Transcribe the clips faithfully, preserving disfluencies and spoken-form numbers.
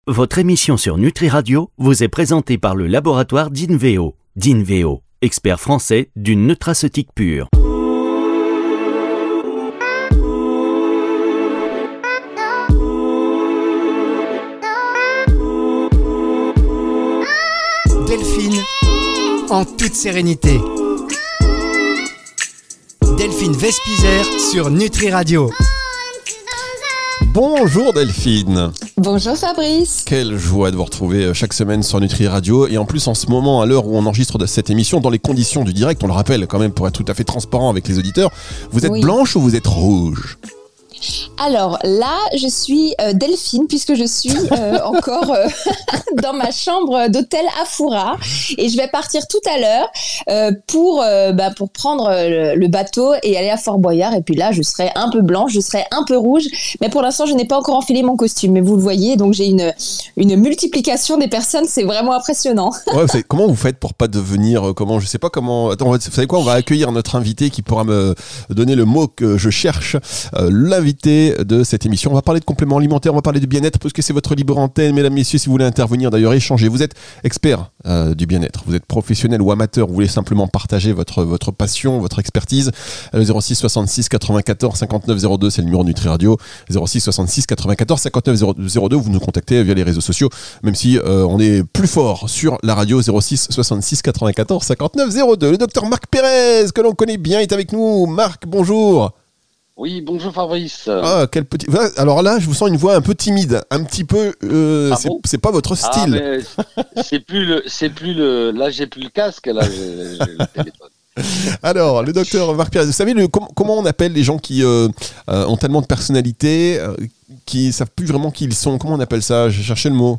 Votre émission sur Nutri Radio vous est présentée par le laboratoire d'Inveo. D'Inveo, expert français d'une nutraceutique pure. Delphine, en toute sérénité. Delphine Vespizer sur Nutri Radio. Bonjour Delphine. Bonjour Fabrice. Quelle joie de vous retrouver chaque semaine sur Nutri Radio. Et en plus en ce moment, à l'heure où on enregistre cette émission, dans les conditions du direct, on le rappelle quand même pour être tout à fait transparent avec les auditeurs, vous êtes oui. blanche ou vous êtes rouge ? Alors là, je suis euh, Delphine puisque je suis euh, encore euh, dans ma chambre d'hôtel à Foura et je vais partir tout à l'heure euh, pour, euh, bah, pour prendre le, le bateau et aller à Fort Boyard. Et puis là, je serai un peu blanche, je serai un peu rouge. Mais pour l'instant, je n'ai pas encore enfilé mon costume. Mais vous le voyez, donc j'ai une, une multiplication des personnes. C'est vraiment impressionnant. Ouais, vous savez, comment vous faites pour pas devenir, comment, je sais pas comment... Attends, vous savez quoi, on va accueillir notre invité qui pourra me donner le mot que je cherche. Euh, l'invité de cette émission. On va parler de compléments alimentaires, on va parler de bien-être parce que c'est votre libre antenne. Mesdames, messieurs, si vous voulez intervenir, d'ailleurs échanger, vous êtes expert euh, du bien-être, vous êtes professionnel ou amateur, vous voulez simplement partager votre, votre passion, votre expertise. Le zéro six soixante-six quatre-vingt-quatorze cinquante-neuf zéro deux, c'est le numéro de Nutri Radio. zéro six soixante-six quatre-vingt-quatorze cinquante-neuf zéro deux, vous nous contactez via les réseaux sociaux, même si euh, on est plus fort sur la radio. Zéro six soixante-six quatre-vingt-quatorze cinquante-neuf zéro deux. Le docteur Marc Pérez, que l'on connaît bien, est avec nous. Marc, bonjour. Oui, bonjour Fabrice. Ah, quel petit. Alors là, je vous sens une voix un peu timide, un petit peu. Euh, ah c'est, bon c'est pas votre style. Ah, mais c'est plus le, c'est plus le. Là, j'ai plus le casque. Là, j'ai, j'ai le téléphone. Alors, le docteur Marc Pérez, vous savez le, com- comment on appelle les gens qui euh, euh, ont tellement de personnalité, euh, qui savent plus vraiment qui ils sont. Comment on appelle ça ? J'ai cherché le mot.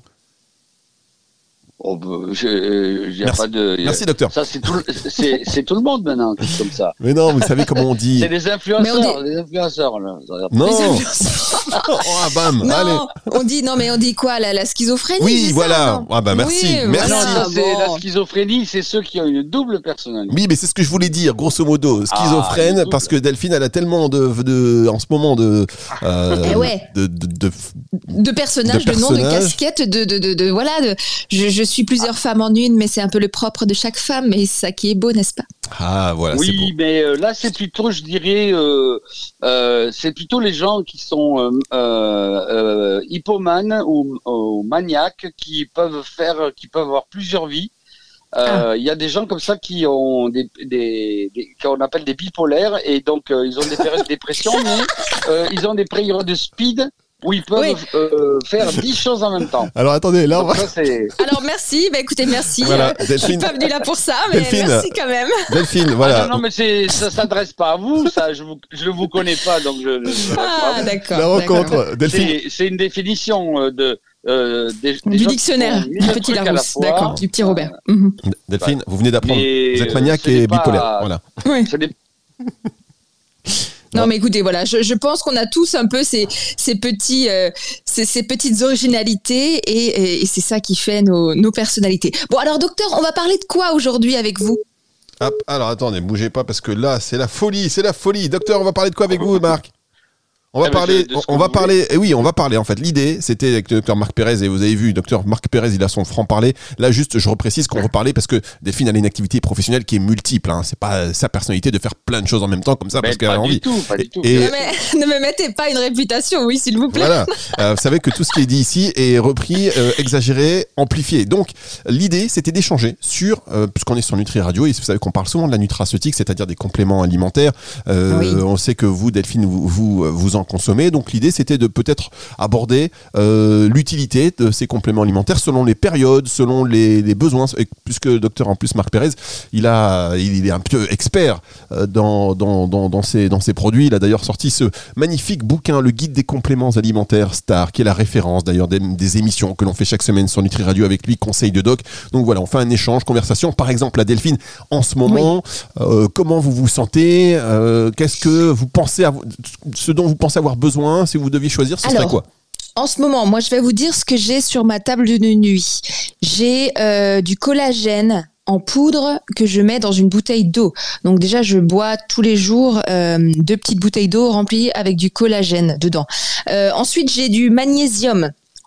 Oh, bah, j'ai, j'ai Merci. Pas de, Merci docteur. Ça c'est tout, c'est, c'est tout le monde maintenant qui est comme ça. Mais non, vous savez comment on dit. C'est les influenceurs, dit... les influenceurs là. Non. Les influenceurs. Oh, ah, bam. Non, allez. On dit non mais on dit quoi la, la schizophrénie. Oui, c'est voilà. Ça, ah bah merci, oui, merci. Voilà. Ah, Non, c'est bon. La schizophrénie, c'est ceux qui ont une double personnalité. Oui, mais c'est ce que je voulais dire, grosso modo, schizophrène, ah, parce que Delphine, elle a tellement de, de en ce moment de, euh, eh ouais. de, de, de, de, de personnages, de, de noms, de casquettes, de, de, de, de voilà. De, je, je suis plusieurs ah. femmes en une, mais c'est un peu le propre de chaque femme, et c'est ça qui est beau, n'est-ce pas ? Ah voilà. Oui, c'est beau. mais euh, là c'est plutôt, je dirais, euh, euh, c'est plutôt les gens qui sont euh, euh, hypomanes ou, ou maniaques qui peuvent faire, qui peuvent avoir plusieurs vies. Il euh, ah. y a des gens comme ça qui ont des, des, des qu'on appelle des bipolaires et donc euh, ils ont des périodes de dépression, mais euh, ils ont des périodes de speed. Où ils peuvent oui. euh, faire dix choses en même temps. Alors attendez, là on va... ça, c'est... Alors merci, bah écoutez, merci. Voilà, euh, je suis pas venue là pour ça, mais Delphine, merci quand même. Delphine, voilà. Ah, non, non, mais c'est, ça s'adresse pas à vous, ça, je vous, je vous connais pas, donc je. je ah d'accord. La rencontre, d'accord. Delphine. C'est, c'est une définition de. Euh, des, des du dictionnaire, du petit Larousse, d'accord, du petit Robert. Euh, mmh. Delphine, ouais. Vous venez d'apprendre, mais vous êtes maniaque et pas... bipolaire, voilà. Oui. Ce n'est... Non, mais écoutez, voilà, je, je pense qu'on a tous un peu ces, ces, petits, euh, ces, ces petites originalités et, et, et c'est ça qui fait nos, nos personnalités. Bon, alors docteur, on va parler de quoi aujourd'hui avec vous ? Hop, alors attendez, bougez pas parce que là, c'est la folie, c'est la folie. Docteur, on va parler de quoi avec vous, Marc ? On va ah parler, de, de on va parler, et eh oui, on va parler, en fait. L'idée, c'était avec le docteur Marc Pérez, et vous avez vu, docteur Marc Pérez, il a son franc-parler. Là, juste, je reprécise qu'on reparlait parce que Delphine a une activité professionnelle qui est multiple, hein. C'est pas sa personnalité de faire plein de choses en même temps, comme ça, mais parce qu'elle a envie. Tout, pas du tout. Et... Non, mais, ne me mettez pas une réputation, oui, s'il vous plaît. Voilà. Euh, vous savez que tout ce qui est dit ici est repris, euh, exagéré, amplifié. Donc, l'idée, c'était d'échanger sur, euh, puisqu'on est sur Nutri Radio, et vous savez qu'on parle souvent de la nutraceutique, c'est-à-dire des compléments alimentaires. Euh, oui. On sait que vous, Delphine, vous, vous, vous en consommez. Donc, l'idée, c'était de peut-être aborder euh, l'utilité de ces compléments alimentaires selon les périodes, selon les, les besoins. Et puisque le docteur, en plus, Marc Pérez, il, a, il est un peu expert euh, dans, dans, dans, dans, ces, dans ces produits. Il a d'ailleurs sorti ce magnifique bouquin, le guide des compléments alimentaires Star, qui est la référence d'ailleurs des, des émissions que l'on fait chaque semaine sur Nutri Radio avec lui, conseil de doc. Donc voilà, on fait un échange, conversation. Par exemple, la Delphine, en ce moment, oui. euh, comment vous vous sentez euh, Qu'est-ce que vous pensez, avoir, ce dont vous pensez avoir besoin? Si vous deviez choisir, ce Alors, serait quoi? En ce moment, moi, je vais vous dire ce que j'ai sur ma table de nuit. J'ai euh, du collagène en poudre que je mets dans une bouteille d'eau. Donc déjà, je bois tous les jours euh, deux petites bouteilles d'eau remplies avec du collagène dedans. Euh, ensuite, j'ai du magnésium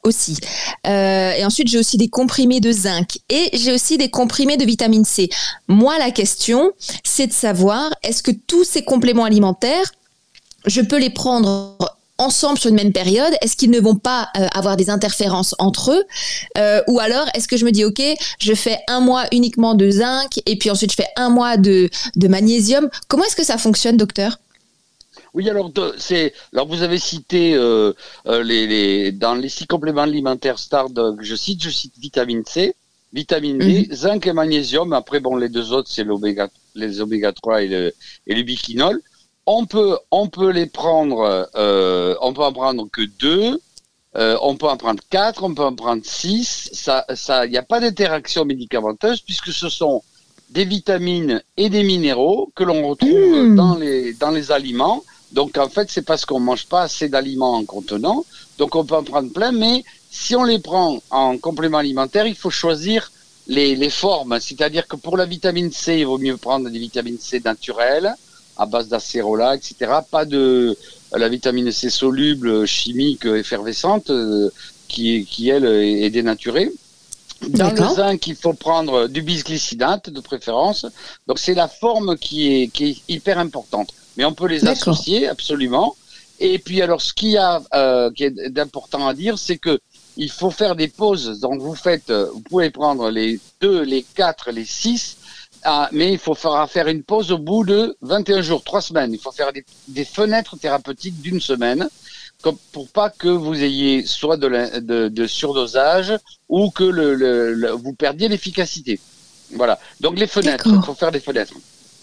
aussi. Euh, et ensuite, j'ai aussi des comprimés de zinc et j'ai aussi des comprimés de vitamine C. Moi, la question, c'est de savoir, est-ce que tous ces compléments alimentaires, je peux les prendre ensemble sur une même période? Est-ce qu'ils ne vont pas euh, avoir des interférences entre eux? euh, Ou alors, est-ce que je me dis, OK, je fais un mois uniquement de zinc et puis ensuite je fais un mois de, de magnésium? Comment est-ce que ça fonctionne, docteur? Oui, alors, c'est, alors vous avez cité euh, euh, les, les, dans les six compléments alimentaires STAR que je cite, je cite vitamine C, vitamine D, mmh. zinc et magnésium. Après, bon, les deux autres, c'est l'oméga, les oméga trois et le, et le biquinol. On peut, on peut les prendre, euh, on peut en prendre que deux, euh, on peut en prendre quatre, on peut en prendre six. Ça, ça, il n'y a pas d'interaction médicamenteuse puisque ce sont des vitamines et des minéraux que l'on retrouve mmh. dans les, dans les aliments. Donc, en fait, c'est parce qu'on mange pas assez d'aliments en contenant. Donc, on peut en prendre plein, mais si on les prend en complément alimentaire, il faut choisir les, les formes. C'est-à-dire que pour la vitamine C, il vaut mieux prendre des vitamines C naturelles, à base d'acérola, et cetera. Pas de la vitamine C soluble, chimique, effervescente, euh, qui, qui, elle, est, est dénaturée. Dans D'accord. le zinc, il faut prendre du bisglycinate, de préférence. Donc, c'est la forme qui est, qui est hyper importante. Mais on peut les D'accord. associer, absolument. Et puis, alors, ce qu'il y a, euh, qui est d'important à dire, c'est que il faut faire des pauses. Donc, vous faites, vous pouvez prendre les deux, les quatre, les six, ah, mais il faut faire, faire une pause au bout de vingt et un jours, trois semaines. Il faut faire des, des fenêtres thérapeutiques d'une semaine, comme pour pas que vous ayez soit de, la, de, de surdosage ou que le, le, le, vous perdiez l'efficacité. Voilà. Donc, les fenêtres, il faut faire des fenêtres.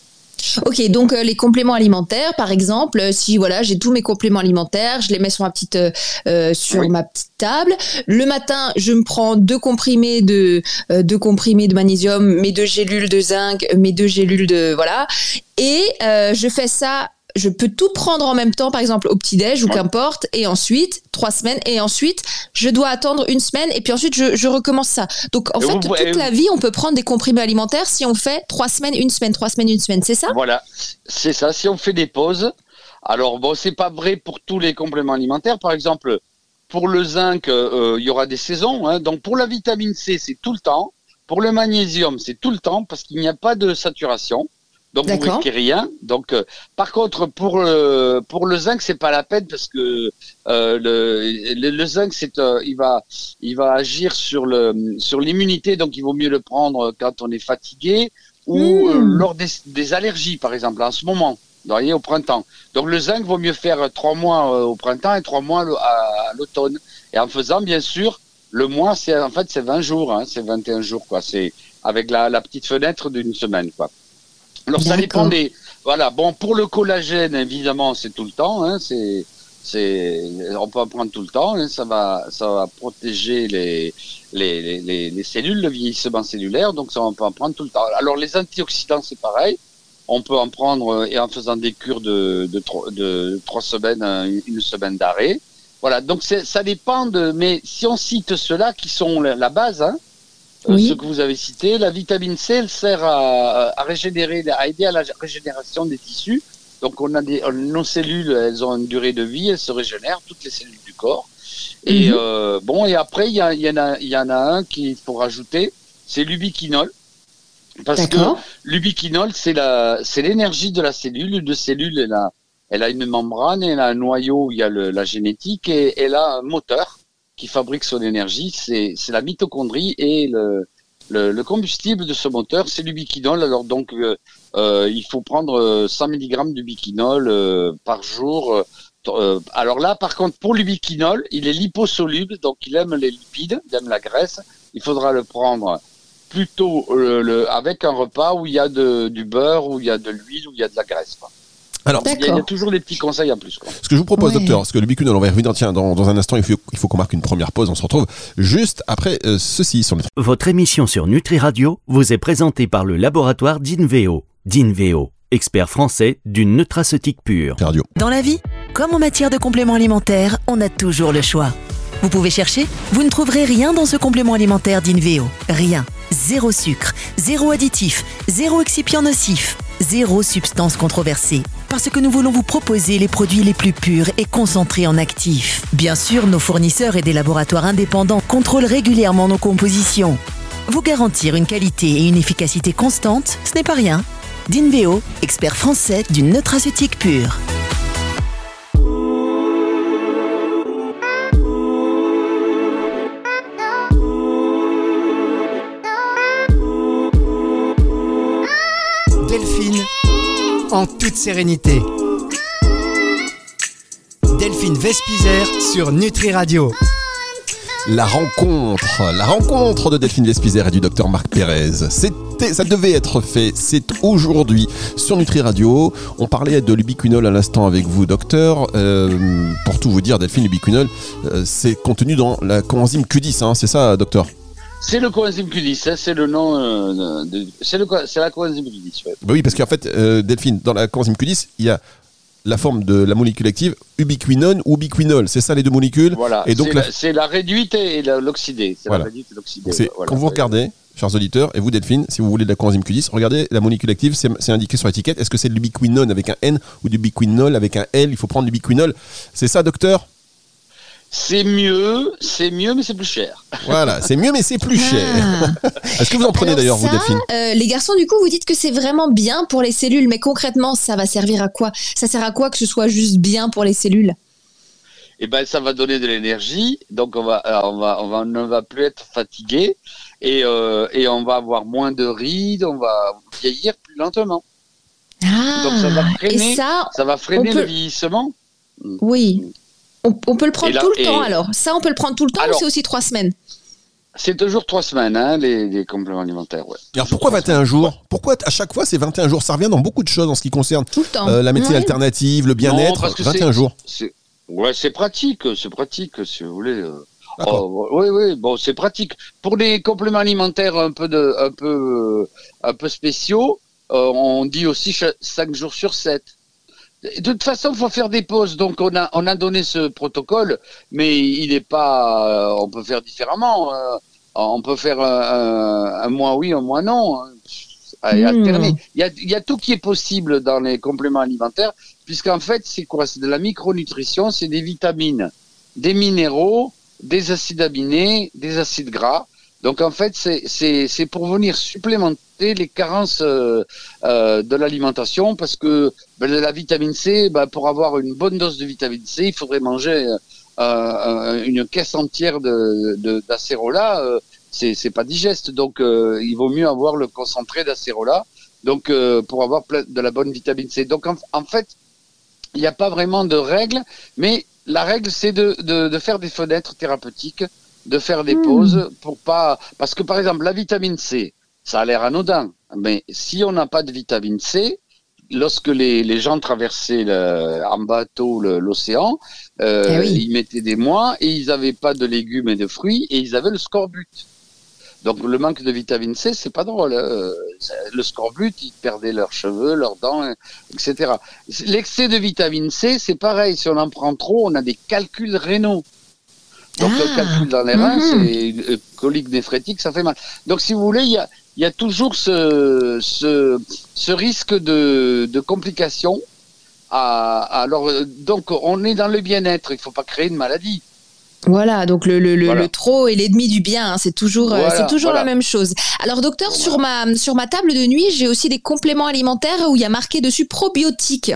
Ok, donc euh, les compléments alimentaires, par exemple, euh, si voilà, j'ai tous mes compléments alimentaires, je les mets sur ma petite euh, sur oui. ma petite table. Le matin, je me prends deux comprimés de euh, deux comprimés de magnésium, mes deux gélules de zinc, mes deux gélules de voilà, et euh, je fais ça. Je peux tout prendre en même temps, par exemple au petit-déj ou ouais. qu'importe, et ensuite, trois semaines, et ensuite, je dois attendre une semaine, et puis ensuite, je, je recommence ça. Donc, en et fait, vous, toute vous... la vie, on peut prendre des comprimés alimentaires si on fait trois semaines, une semaine, trois semaines, une semaine, c'est ça? Voilà, c'est ça. Si on fait des pauses, alors bon, c'est pas vrai pour tous les compléments alimentaires. Par exemple, pour le zinc, euh, il y aura des saisons. Hein. Donc, pour la vitamine C, c'est tout le temps. Pour le magnésium, c'est tout le temps, parce qu'il n'y a pas de saturation. Donc D'accord. vous risquez rien. Donc euh, par contre pour le pour le zinc c'est pas la peine parce que euh, le, le le zinc c'est euh, il va il va agir sur le sur l'immunité, donc il vaut mieux le prendre quand on est fatigué ou mmh. euh, lors des, des allergies par exemple en ce moment. Vous voyez, au printemps. Donc le zinc vaut mieux faire trois mois euh, au printemps et trois mois à, à l'automne. Et en faisant bien sûr le mois c'est en fait c'est vingt jours, hein, c'est vingt et un jours quoi. C'est avec la la petite fenêtre d'une semaine quoi. Alors D'accord. ça dépend des voilà bon pour le collagène évidemment c'est tout le temps hein, c'est c'est on peut en prendre tout le temps hein, ça va ça va protéger les les les les cellules, le vieillissement cellulaire, donc ça on peut en prendre tout le temps. Alors les antioxydants c'est pareil, on peut en prendre et en faisant des cures de de de, de trois semaines une semaine d'arrêt. Voilà, donc c'est ça dépend de mais si on cite ceux-là qui sont la, la base hein. Oui. Ce que vous avez cité, la vitamine C, elle sert à, à régénérer, à aider à la régénération des tissus. Donc, on a des, nos cellules, elles ont une durée de vie, elles se régénèrent, toutes les cellules du corps. Et mm-hmm. euh, bon, et après, il y, y en a, il y en a un qu'il faut rajouter, c'est l'ubiquinol. Parce D'accord. que l'ubiquinol, c'est la, c'est l'énergie de la cellule. Une cellule, elle a, elle a une membrane, elle a un noyau où il y a le, la génétique et elle a un moteur qui fabrique son énergie, c'est, c'est la mitochondrie et le, le, le combustible de ce moteur, c'est l'ubiquinol. Alors donc, euh, euh, il faut prendre cent milligrammes d'ubiquinol euh, par jour. Euh, alors là, par contre, pour l'ubiquinol, il est liposoluble, donc il aime les lipides, il aime la graisse. Il faudra le prendre plutôt euh, le, avec un repas où il y a de, du beurre, où il y a de l'huile, où il y a de la graisse, quoi. Alors, il y, a, il y a toujours des petits conseils en plus, quoi. Ce que je vous propose, ouais. docteur, parce que le biquinol, on va y revenir, tiens, dans, dans un instant, il faut, il faut qu'on marque une première pause, on se retrouve juste après euh, ceci. Sur le... Votre émission sur Nutri Radio vous est présentée par le laboratoire d'Inveo. D'Inveo, expert français d'une nutraceutique pure. Radio. Dans la vie, comme en matière de compléments alimentaires, on a toujours le choix. Vous pouvez chercher, vous ne trouverez rien dans ce complément alimentaire d'Inveo. Rien. Zéro sucre, zéro additif, zéro excipient nocif, zéro substance controversée. parce que nous voulons vous proposer les produits les plus purs et concentrés en actifs. Bien sûr, nos fournisseurs et des laboratoires indépendants contrôlent régulièrement nos compositions. Vous garantir une qualité et une efficacité constante, ce n'est pas rien. Dinveo, expert français d'une nutraceutique pure. Delphine, en toute sérénité. Delphine Vespizer sur Nutri Radio. La rencontre, la rencontre de Delphine Vespizer et du docteur Marc Pérez. C'était, ça devait être fait, c'est aujourd'hui sur Nutri Radio. On parlait de l'ubiquinol à l'instant avec vous, docteur. Euh, pour tout vous dire, Delphine, l'ubiquinol, euh, c'est contenu dans la coenzyme Q dix, hein, c'est ça, docteur ? C'est le coenzyme Q dix, hein, c'est le nom, euh, de, c'est, le, c'est la coenzyme Q dix. Ouais. Bah oui, parce qu'en fait, euh, Delphine, dans la coenzyme Q dix, il y a la forme de la molécule active, ubiquinone ou ubiquinol, c'est ça les deux molécules. Voilà, et donc c'est, la... la, c'est la réduite et la, l'oxydée. C'est voilà. la réduite et l'oxydée. C'est, voilà. Quand vous regardez, chers auditeurs, et vous Delphine, si vous voulez de la coenzyme Q dix, regardez la molécule active, c'est, c'est indiqué sur l'étiquette. Est-ce que c'est de l'ubiquinone avec un N ou de l'ubiquinol avec un L ? Il faut prendre l'ubiquinol. C'est ça, docteur ? C'est mieux, c'est mieux, mais c'est plus cher. Voilà, c'est mieux, mais c'est plus cher. Ah. Est-ce que vous en prenez Alors d'ailleurs, ça, vous, Delphine ? euh, Les garçons, du coup, vous dites que c'est vraiment bien pour les cellules, mais concrètement, ça va servir à quoi ? Ça sert à quoi que ce soit juste bien pour les cellules ? Eh ben, ça va donner de l'énergie, donc on va, on va, on va, on ne va plus être fatigué et euh, et on va avoir moins de rides, on va vieillir plus lentement. Ah, Donc ça va freiner, et ça, ça va freiner on peut- le vieillissement. oui. On, on peut le prendre Et là- tout le et- temps, alors. Ça, on peut le prendre tout le temps Alors- ou c'est aussi trois semaines ? C'est toujours trois semaines, hein, les, les compléments alimentaires. Ouais. Alors Toujours pourquoi trois vingt et un jours ? Pourquoi à chaque fois c'est vingt et un jours ? Ça revient dans beaucoup de choses en ce qui concerne Tout le temps. euh, la médecine Ouais. alternative, le Non, bien-être. parce que vingt et c'est- un jours. C'est, ouais, c'est pratique, c'est pratique, si vous voulez. euh. D'accord. Oh, oui, oui, bon, c'est pratique. Pour des compléments alimentaires un peu de, un peu, euh, un peu spéciaux, euh, on dit aussi cha- cinq jours sur sept. De toute façon, il faut faire des pauses. Donc, on a, on a donné ce protocole, mais il n'est pas. euh, on peut faire différemment. euh, on peut faire un, un- un mois oui, un mois non. hein, Et Mmh. alterner. Il y a, il y a tout qui est possible dans les compléments alimentaires, puisqu'en fait, c'est quoi ? C'est de la micronutrition, c'est des vitamines, des minéraux, des acides aminés, des acides gras. Donc, en fait, c'est, c'est, c'est pour venir supplémenter les carences euh, euh, de l'alimentation, parce que ben, la vitamine C, ben, pour avoir une bonne dose de vitamine C, il faudrait manger euh, euh, une caisse entière de, de, d'acérola. Euh, c'est, c'est pas digeste, donc euh, il vaut mieux avoir le concentré d'acérola, donc euh, pour avoir plein de la bonne vitamine C. Donc, en, en fait, il n'y a pas vraiment de règle, mais la règle, c'est de, de, de faire des fenêtres thérapeutiques, de faire des Mmh. pauses pour pas, parce que par exemple, la vitamine C, ça a l'air anodin, mais si on n'a pas de vitamine C, lorsque les, les gens traversaient le, en bateau le, l'océan, euh, Eh oui. ils mettaient des mois et ils n'avaient pas de légumes et de fruits et ils avaient le scorbut. Donc le manque de vitamine C, c'est pas drôle. hein. Le scorbut, ils perdaient leurs cheveux, leurs dents, et cetera. L'excès de vitamine C, c'est pareil. Si on en prend trop, on a des calculs rénaux. Donc Ah. le calcul dans les reins, Mhm. c'est euh, colique néphrétique, ça fait mal. Donc si vous voulez, il y a, il y a toujours ce, ce, ce risque de, de complications. À, alors euh, donc on est dans le bien-être. Il faut pas créer une maladie. Voilà, donc le, le, le, Voilà. le trop est l'ennemi du bien, hein, c'est toujours, euh, Voilà, c'est toujours voilà. la même chose. Alors docteur, Voilà. sur, ma, sur ma table de nuit, j'ai aussi des compléments alimentaires où il y a marqué dessus probiotiques.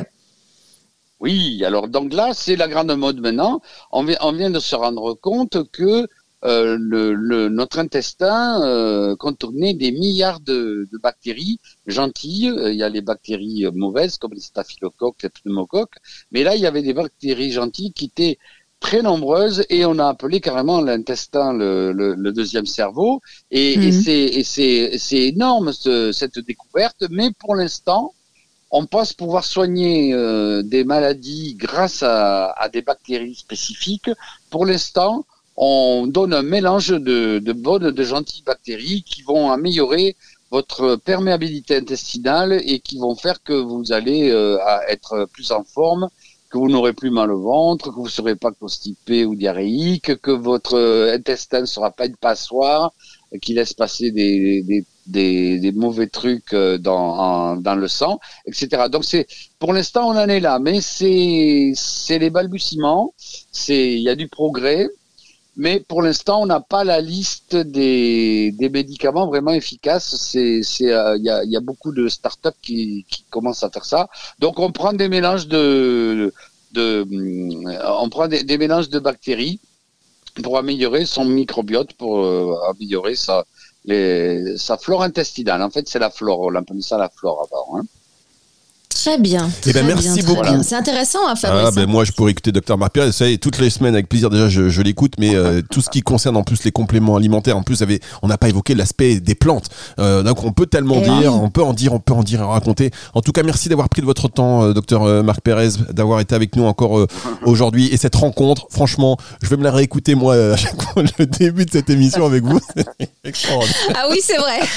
Oui, alors donc là, c'est la grande mode maintenant. On vient, on vient de se rendre compte que euh, le, le, notre intestin euh, contenait des milliards de, de bactéries gentilles. Euh, Il y a les bactéries euh, mauvaises comme les staphylocoques, les pneumocoques, mais là, il y avait des bactéries gentilles qui étaient très nombreuses et on a appelé carrément l'intestin le, le, le deuxième cerveau. Et, Mhm. et c'est, et c'est, c'est énorme ce, cette découverte, mais pour l'instant, on pense pouvoir soigner euh, des maladies grâce à, à des bactéries spécifiques. Pour l'instant, on donne un mélange de, de bonnes, de gentilles bactéries qui vont améliorer votre perméabilité intestinale et qui vont faire que vous allez euh, à être plus en forme, que vous n'aurez plus mal au ventre, que vous ne serez pas constipé ou diarrhéique, que votre intestin ne sera pas une passoire qui laisse passer des, des des, des mauvais trucs dans, en, dans le sang, et cetera. Donc c'est, pour l'instant, on en est là, mais c'est, c'est les balbutiements, c'est, il y a du progrès. Mais pour l'instant, on n'a pas la liste des, des médicaments vraiment efficaces. C'est, c'est, euh, il y a, il y a beaucoup de startups qui, qui commencent à faire ça. Donc, on prend des mélanges de, de, on prend des, des mélanges de bactéries pour améliorer son microbiote, pour euh, améliorer sa, les, sa flore intestinale. En fait, c'est la flore. On appelle ça la flore avant, hein. Très bien. Eh ben, très merci bien, beaucoup. bien. C'est intéressant à Fabrice. Ah, ben, moi, je pourrais écouter Docteur Marc Pérez. Vous savez, toutes les semaines, avec plaisir, déjà, je, je l'écoute, mais euh, tout ce qui concerne en plus les compléments alimentaires, en plus, avait, on n'a pas évoqué l'aspect des plantes. Euh, donc, on peut tellement Et dire, oui. on peut en dire, on peut en dire et en raconter. En tout cas, merci d'avoir pris de votre temps, euh, Docteur Marc Pérez, d'avoir été avec nous encore euh, aujourd'hui. Et cette rencontre, franchement, je vais me la réécouter, moi, à chaque fois, le début de cette émission avec vous. C'est extraordinaire. Ah oui, c'est vrai.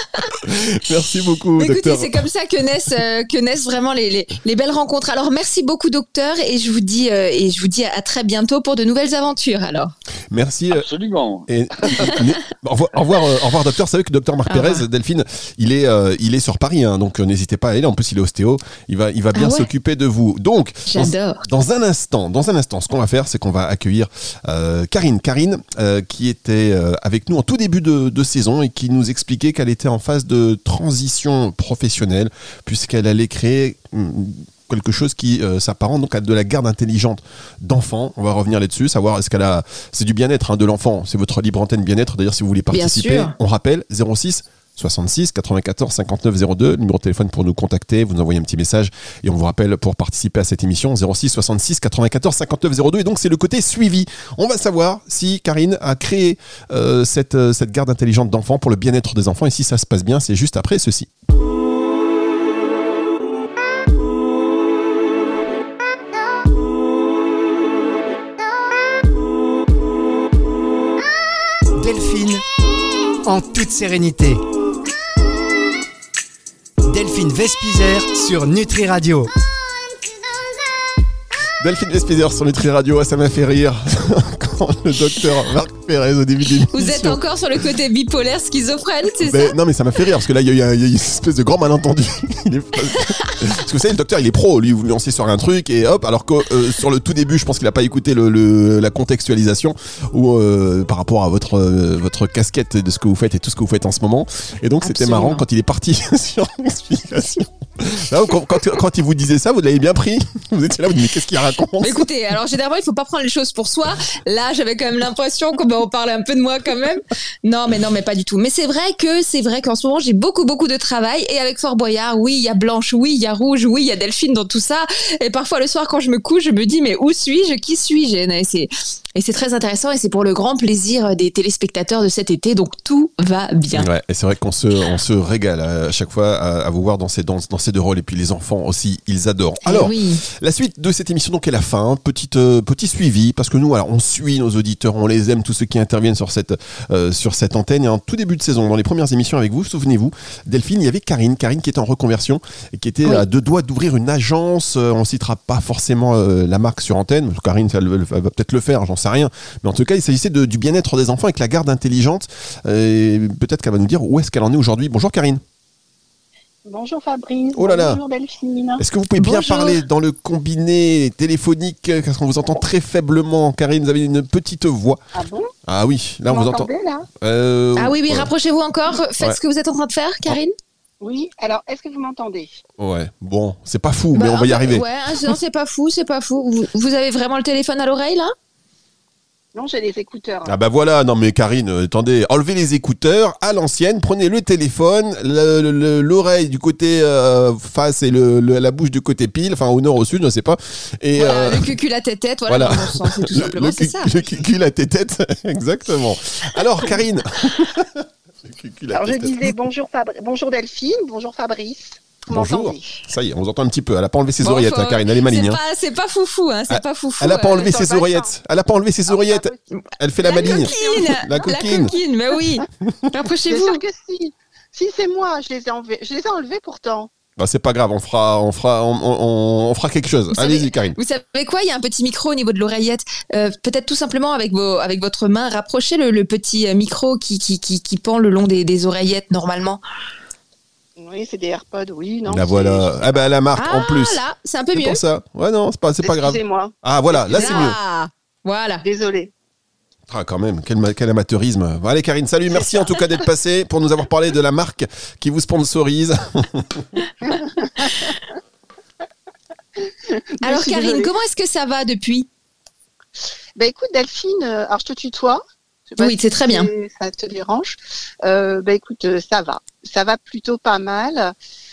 Merci beaucoup, Mais écoutez, Docteur. c'est comme ça que naissent, euh, que naissent vraiment les, les, les belles rencontres. Alors, merci beaucoup, docteur, et je vous dis, euh, et je vous dis à très bientôt pour de nouvelles aventures. Alors, Merci. euh, Absolument. Et, au revoir, au revoir, euh, au revoir, docteur. Vous savez que docteur Marc Au Pérez, revoir. Delphine, il est, euh, il est sur Paris, hein, donc euh, n'hésitez pas à aller là. En plus, il est ostéo. Il va, il va bien Ah ouais. s'occuper de vous. Donc, dans, j'adore. dans un instant, dans un instant, ce qu'on va faire, c'est qu'on va accueillir euh, Karine, Karine, euh, qui était euh, avec nous en tout début de, de saison et qui nous expliquait qu'elle était en phase de transition professionnelle puisqu'elle allait créer hum, quelque chose qui euh, s'apparente donc à de la garde intelligente d'enfants. On va revenir là-dessus, savoir est-ce qu'elle a, c'est du bien-être hein, de l'enfant. C'est votre libre antenne bien-être. D'ailleurs, si vous voulez Bien participer, sûr. on rappelle zéro six soixante-six quatre-vingt-quatorze cinquante-neuf zéro deux, numéro de téléphone pour nous contacter, vous nous envoyez un petit message et on vous rappelle pour participer à cette émission zéro six soixante-six quatre-vingt-quatorze cinquante-neuf zéro deux. Et donc c'est le côté suivi. On va savoir si Karine a créé euh, cette, euh, cette garde intelligente d'enfants pour le bien-être des enfants et si ça se passe bien, c'est juste après ceci. Delphine, en toute sérénité. Delphine Vespizer sur Nutri Radio. Delphine Vespizer sur Nutri Radio, ça m'a fait rire quand le docteur Marc Pérez au début de l'émission. Vous êtes encore sur le côté bipolaire schizophrène, c'est Mais- ça? non mais ça m'a fait rire parce que là il y a eu un- il y a eu une espèce de grand malentendu. Il est pas- Parce que vous savez le docteur il est pro, lui vous lui lancez sur un truc et hop, alors que euh, sur le tout début je pense qu'il a pas écouté le, le- la contextualisation ou euh, par rapport à votre euh, votre casquette de ce que vous faites et tout ce que vous faites en ce moment. Et donc c'était Absolument. marrant quand il est parti sur l'explication. Là, quand, quand, quand il vous disait ça, vous l'avez bien pris. Vous étiez là, vous dites mais qu'est-ce qu'il raconte? Mais écoutez, alors généralement, il faut pas prendre les choses pour soi. Là, j'avais quand même l'impression qu'on on parlait un peu de moi quand même. Non, mais non, mais pas du tout. Mais c'est vrai que c'est vrai qu'en ce moment, j'ai beaucoup, beaucoup de travail. Et avec Fort Boyard, oui, il y a Blanche, oui, il y a Rouge, oui, il y a Delphine dans tout ça. Et parfois, le soir, quand je me couche, je me dis, mais où suis-je? Qui suis-je? Et c'est, et c'est très intéressant et c'est pour le grand plaisir des téléspectateurs de cet été. Donc, tout va bien. Ouais, et c'est vrai qu'on se, on se régale à chaque fois à, à vous voir dans ces, dans, dans ces deux rôles. Et puis les enfants aussi, ils adorent. Eh Alors, oui. la suite de cette émission donc est la fin, petite euh, petit suivi parce que nous alors on suit nos auditeurs, on les aime tous ceux qui interviennent sur cette euh, sur cette antenne et en tout début de saison dans les premières émissions avec vous, souvenez-vous Delphine, il y avait Karine, Karine qui était en reconversion et qui était Oui. à deux doigts d'ouvrir une agence, euh, on citera pas forcément euh, la marque sur antenne, Karine elle, elle va peut-être le faire, j'en sais rien, mais en tout cas il s'agissait de, du bien-être des enfants avec la garde intelligente euh, et peut-être qu'elle va nous dire où est-ce qu'elle en est aujourd'hui. Bonjour Karine. Bonjour Fabrice, Oh là là. bonjour Delphine. Est-ce que vous pouvez bien Bonjour. parler dans le combiné téléphonique parce qu'on vous entend très faiblement. Karine, vous avez une petite voix. Ah bon? Ah oui, là on Vous vous entend. m'entendez, là? Euh, Ah oui, oui, ouais. rapprochez-vous encore. Faites Ouais. ce que vous êtes en train de faire, Karine. Oui, alors est-ce que vous m'entendez? Ouais, bon, c'est pas fou, mais Bah, on va y enfin, arriver. Ouais, non, c'est pas fou, c'est pas fou. Vous, vous avez vraiment le téléphone à l'oreille, là? Non, j'ai des écouteurs. Ah bah voilà, non mais Karine, euh, attendez, enlevez les écouteurs à l'ancienne, prenez le téléphone, le- le- le- l'oreille du côté euh, face et le, le- la bouche du côté pile, enfin au nord, au sud, je sais pas. Et Voilà, euh, le cucul à tête tête, voilà, voilà. dans le bon sens, c'est tout le- simplement, le, c'est cu- ça. le cucul à tes têtes, exactement. Alors Karine. Le cucul à Alors je tes têtes. disais bonjour, Fabri- bonjour Delphine, bonjour Fabrice. Vous Bonjour. m'entendez? Ça y est, on vous entend un petit peu. Elle a pas enlevé ses Bon, oreillettes, faut- hein, Karine, elle est maligne. C'est hein. pas, c'est pas foufou, hein, c'est Ah, pas foufou. Elle a pas euh, enlevé ça ses va pas oreillettes. Elle a pas enlevé ses Ah, oreillettes. c'est pas possible. Elle fait la, La maligne. coquine, La coquine. La coquine, mais oui. C'est Rapprochez-vous. sûr que si. Si c'est moi, je les ai enlevés. Je les ai enlevés pourtant. Bah, c'est pas grave, on fera, on fera, on, on, on fera quelque chose. Vous Allez-y, savez, Karine. Vous savez quoi? Il y a un petit micro au niveau de l'oreillette. Euh, peut-être tout simplement avec, vos, avec votre main, rapprochez le, le petit micro qui, qui, qui, qui pend le long des, des oreillettes normalement. Oui, c'est des AirPods, oui. Non, La voilà. Ah bah la marque ah, en plus. là, c'est un peu C'est mieux. pour ça. Ouais, non, c'est pas, c'est pas grave. Excusez-moi. Ah voilà, là c'est mieux. Ah, voilà. Désolée. Ah, quand même, quel, quel amateurisme. Bon, allez, Karine, salut, merci en tout cas d'être passée pour nous avoir parlé de la marque qui vous sponsorise. Alors, suis Karine, désolée. comment est-ce que ça va depuis? Bah écoute, Delphine, euh, alors je te tutoie. Je sais pas Oui, si c'est très bien. Ça te dérange. Euh, bah écoute, euh, ça va. Ça va plutôt pas mal.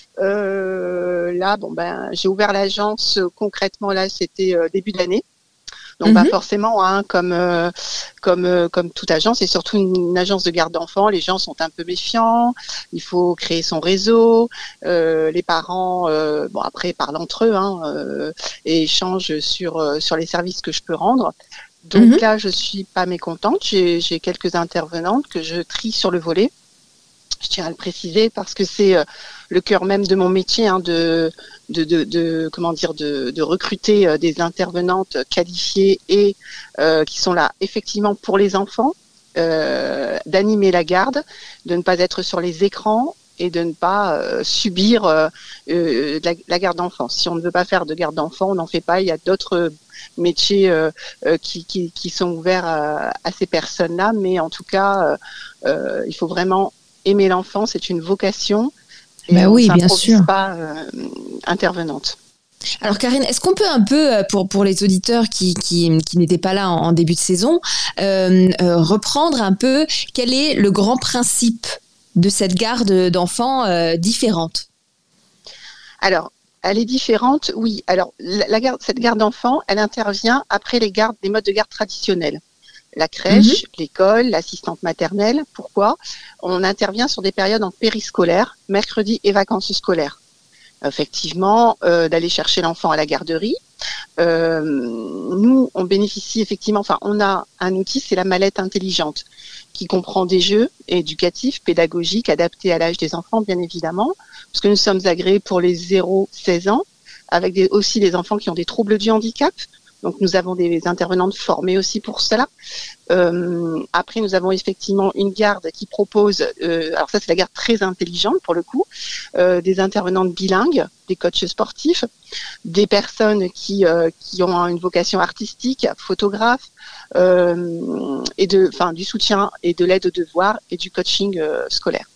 Euh, là, bon ben, j'ai ouvert l'agence euh, concrètement là, c'était euh, début d'année. Donc, Mhm. bah, forcément, hein, comme euh, comme euh, comme toute agence, et surtout une, une agence de garde d'enfants, les gens sont un peu méfiants. Il faut créer son réseau. Euh, les parents, euh, bon après, parlent entre eux hein, euh, et échangent sur euh, sur les services que je peux rendre. Donc Mhm. là, je suis pas mécontente. J'ai j'ai quelques intervenantes que je trie sur le volet. Je tiens à le préciser parce que c'est euh, le cœur même de mon métier, hein, de, de, de, de comment dire, de, de recruter euh, des intervenantes qualifiées et euh, qui sont là effectivement pour les enfants, euh, d'animer la garde, de ne pas être sur les écrans et de ne pas euh, subir euh, euh, la, la garde d'enfants. Si on ne veut pas faire de garde d'enfants, on n'en fait pas. Il y a d'autres métiers euh, euh, qui, qui, qui sont ouverts à, à ces personnes-là, mais en tout cas, euh, euh, il faut vraiment aimer l'enfant, c'est une vocation. Et Bah on oui, bien s'improvise sûr. pas euh, intervenante. Alors Karine, est-ce qu'on peut un peu, euh, pour, pour les auditeurs qui, qui, qui n'étaient pas là en, en début de saison, euh, euh, reprendre un peu quel est le grand principe de cette garde d'enfants euh, différente? Alors, elle est différente, oui. Alors, la, la garde, cette garde d'enfant, elle intervient après les gardes, les modes de garde traditionnels. La crèche, Mhm. l'école, l'assistante maternelle. Pourquoi? On intervient sur des périodes en périscolaire, mercredi et vacances scolaires. Effectivement, euh, d'aller chercher l'enfant à la garderie. Euh, nous, on bénéficie effectivement, enfin, on a un outil, c'est la mallette intelligente, qui comprend des jeux éducatifs, pédagogiques, adaptés à l'âge des enfants, bien évidemment, parce que nous sommes agréés pour les zéro à seize ans, avec des, aussi des enfants qui ont des troubles du handicap. Donc, nous avons des intervenantes formées aussi pour cela. Euh, après, nous avons effectivement une garde qui propose, euh, alors ça, c'est la garde très intelligente pour le coup, euh, des intervenantes bilingues, des coachs sportifs, des personnes qui euh, qui ont une vocation artistique, photographes, euh, et de, enfin, du soutien et de l'aide aux devoirs et du coaching euh, scolaire.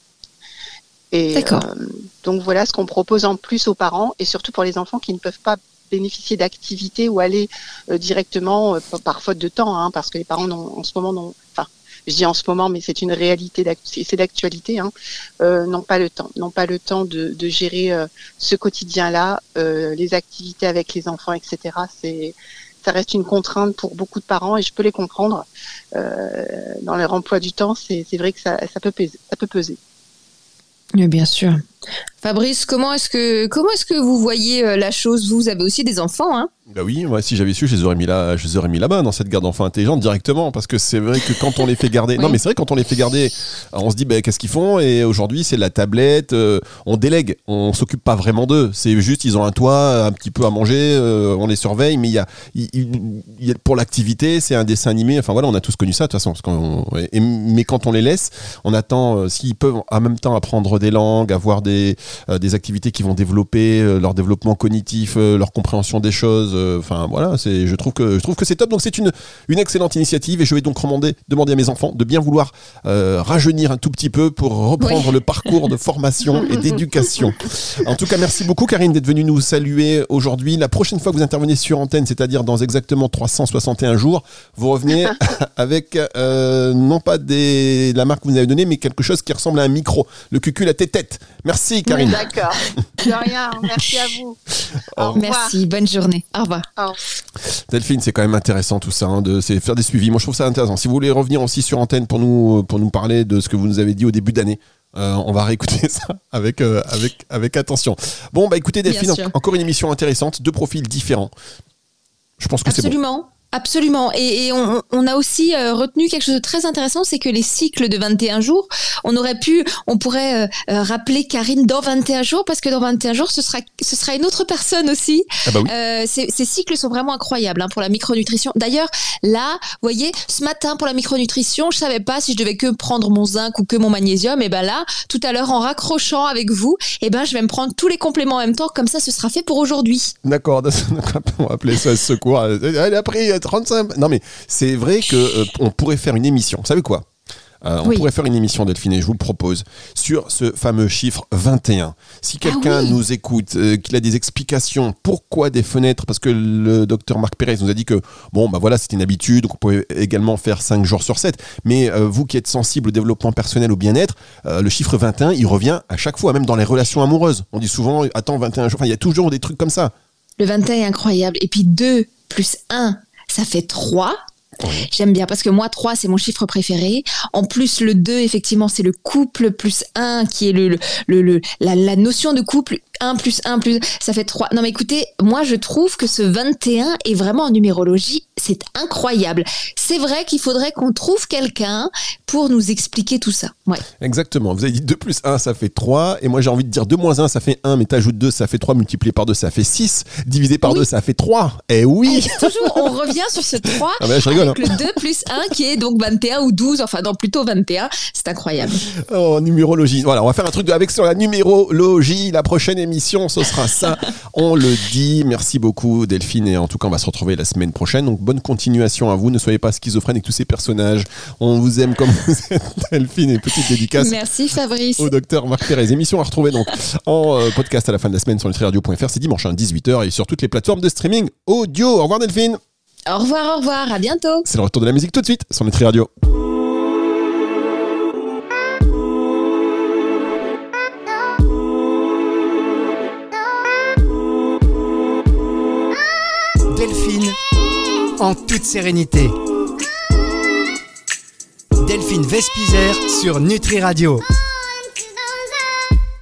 Et D'accord. euh, donc voilà ce qu'on propose en plus aux parents et surtout pour les enfants qui ne peuvent pas bénéficier d'activités ou aller euh, directement euh, par faute de temps, hein, parce que les parents n'ont, en ce moment n'ont, enfin, je dis en ce moment, mais c'est une réalité, d'actu- c'est d'actualité, hein, euh, n'ont pas le temps, n'ont pas le temps de, de gérer euh, ce quotidien-là, euh, les activités avec les enfants, et cetera. C'est, ça reste une contrainte pour beaucoup de parents et je peux les comprendre. Euh, dans leur emploi du temps, c'est, c'est vrai que ça, ça peut peser, ça peut peser. Oui, bien sûr. Fabrice, comment est-ce que comment est-ce que vous voyez euh, la chose? Vous avez aussi des enfants, hein? Bah oui, moi, si j'avais su, je les aurais mis là, je les aurais mis là-bas dans cette garde d'enfants intelligente directement, parce que c'est vrai que quand on les fait garder, Oui. non mais c'est vrai quand on les fait garder, on se dit bah, qu'est-ce qu'ils font et aujourd'hui c'est la tablette, euh, on délègue, on s'occupe pas vraiment d'eux, c'est juste ils ont un toit, un petit peu à manger, euh, on les surveille, mais il y a, il, il, il y a pour l'activité c'est un dessin animé, enfin voilà on a tous connu ça de toute façon, parce qu'on, et, mais quand on les laisse, on attend euh, s'ils peuvent en même temps apprendre des langues, avoir des euh, des activités qui vont développer euh, leur développement cognitif, euh, leur compréhension des choses. Enfin euh, voilà, c'est, je trouve que je trouve que c'est top. Donc c'est une une excellente initiative et je vais donc demander demander à mes enfants de bien vouloir euh, rajeunir un tout petit peu pour reprendre Oui. le parcours de formation et d'éducation. En tout cas, merci beaucoup Karine d'être venue nous saluer aujourd'hui. La prochaine fois que vous intervenez sur antenne, c'est-à-dire dans exactement trois cent soixante et un jours, vous revenez avec euh, non pas des la marque que vous nous avez donnée, mais quelque chose qui ressemble à un micro. Le cucul à tes têtes. Merci Karine. D'accord. De rien. Merci à vous. Au revoir. Merci, bonne journée. Au revoir. Au revoir. Delphine, c'est quand même intéressant tout ça, hein, de c'est faire des suivis. Moi, je trouve ça intéressant. Si vous voulez revenir aussi sur antenne pour nous pour nous parler de ce que vous nous avez dit au début d'année, euh, on va réécouter ça avec euh, avec avec attention. Bon, bah écoutez Delphine, Bien sûr. en- encore une émission intéressante, deux profils différents. Je pense que c'est bon. Absolument. Absolument. Et, et on, on a aussi euh, retenu quelque chose de très intéressant, c'est que les cycles de vingt et un jours, on aurait pu, on pourrait euh, euh, rappeler Karine dans vingt et un jours, parce que dans vingt et un jours, ce sera, ce sera une autre personne aussi. Ah bah oui. euh, ces, ces cycles sont vraiment incroyables hein, pour la micronutrition. D'ailleurs, là, vous voyez, ce matin pour la micronutrition, je savais pas si je devais que prendre mon zinc ou que mon magnésium. Et ben là, tout à l'heure, en raccrochant avec vous, et ben je vais me prendre tous les compléments en même temps, comme ça, ce sera fait pour aujourd'hui. D'accord, on va appeler ça ce secours. Elle a pris trente-cinq. Non mais c'est vrai que euh, on pourrait faire une émission. Vous savez quoi euh, On oui. pourrait faire une émission, Delphine, et je vous le propose, sur ce fameux chiffre vingt et un. Si quelqu'un ah oui. nous écoute, euh, qu'il a des explications, pourquoi des fenêtres, parce que le docteur Marc Pérez nous a dit que bon bah voilà, c'est une habitude, donc on pouvait également faire cinq jours sur sept. Mais euh, vous qui êtes sensible au développement personnel, au bien-être, euh, le chiffre vingt et un, il revient à chaque fois, même dans les relations amoureuses. On dit souvent, attends, vingt et un jours, enfin il y a toujours des trucs comme ça. Le vingt et un est incroyable. Et puis deux plus un, ça fait trois. J'aime bien parce que moi, trois, c'est mon chiffre préféré. En plus, le deux, effectivement, c'est le couple plus un qui est le, le, le, le la, la notion de couple. un plus un plus, ça fait trois. Non mais écoutez, moi je trouve que ce vingt et un est vraiment en numérologie, c'est incroyable. C'est vrai qu'il faudrait qu'on trouve quelqu'un pour nous expliquer tout ça. Ouais. Exactement, vous avez dit deux plus un, ça fait trois, et moi j'ai envie de dire deux moins un, ça fait un, mais t'ajoutes deux, ça fait trois, multiplié par deux, ça fait six, divisé par oui. deux, ça fait trois. Eh oui. Et toujours, on revient sur ce trois, ah ben, je rigole, avec hein. le deux plus un qui est donc vingt et un ou douze, enfin non, plutôt vingt et un, c'est incroyable. Oh, numérologie. Voilà, on va faire un truc de, avec sur la numérologie, la prochaine émission, ce sera ça, on le dit. Merci beaucoup Delphine, et en tout cas on va se retrouver la semaine prochaine, donc bonne continuation à vous, ne soyez pas schizophrène avec tous ces personnages, on vous aime comme vous êtes Delphine, et petite dédicace Merci Fabrice au docteur Marc Pérez. Émission à retrouver donc en euh, podcast à la fin de la semaine sur nutri radio point f r, c'est dimanche à dix-huit heures et sur toutes les plateformes de streaming audio. Au revoir Delphine. Au revoir, au revoir, à bientôt. C'est le retour de la musique tout de suite sur Nutri Radio. Delphine, en toute sérénité. Delphine Vespizer sur Nutri Radio.